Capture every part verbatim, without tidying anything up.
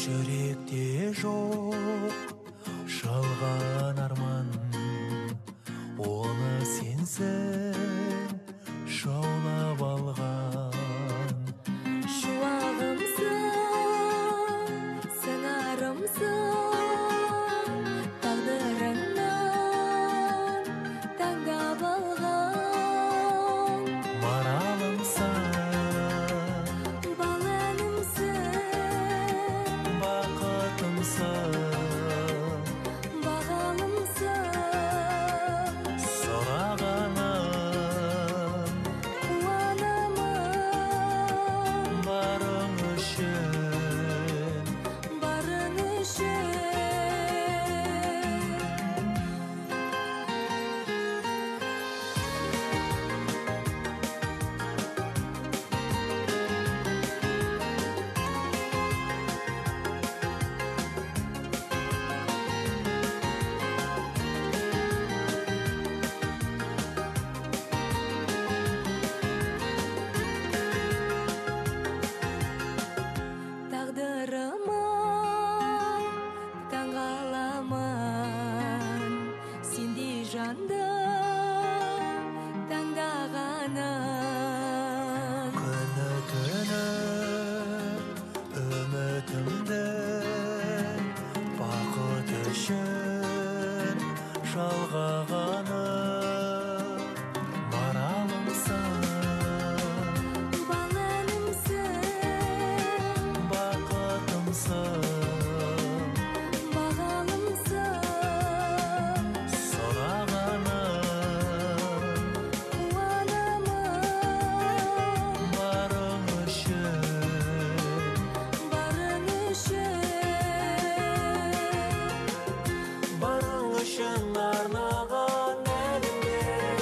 жүректе жоқ жалған арман, оны сенсің жаулап алған. Шуағымсың, сыңарымсың, тағдырыңнан таңдап алған. Маралымсың, Баланымсың, бақытымсың, бағалымсың, сұрағаным қуанамын, барың үшін. барың үшін. Тағдырыма таңғаламын, сендей жанды таңдағаным. Күні түні үмітімді бақыт үшін жалғағаным. Маралымсың, Баланымсың, бақытымсың, бағалымсың, сұрағаным қуанамын, барың үшін. барың үшін. Барың үшін арнаған әнімде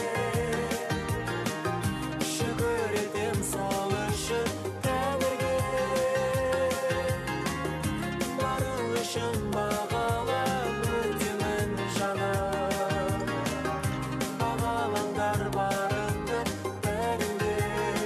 шүкір етем сол үшін Тәңірге. Барың үшін бағалап өтемін жаным, бағалаңдар барыңды бәріңде.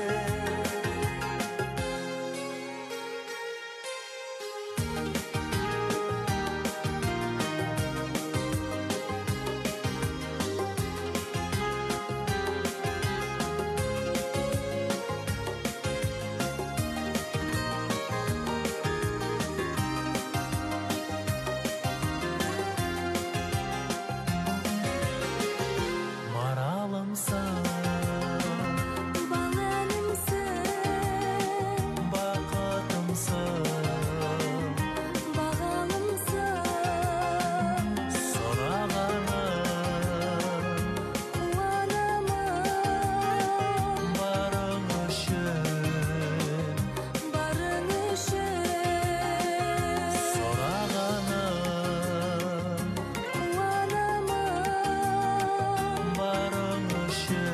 Маралымсың, Баланымсың, бақытымсың, бағалымсың, сұрағаным қуанамын, барың үшін. барың үшін. Сұрағаным қуанамын, барың үшін.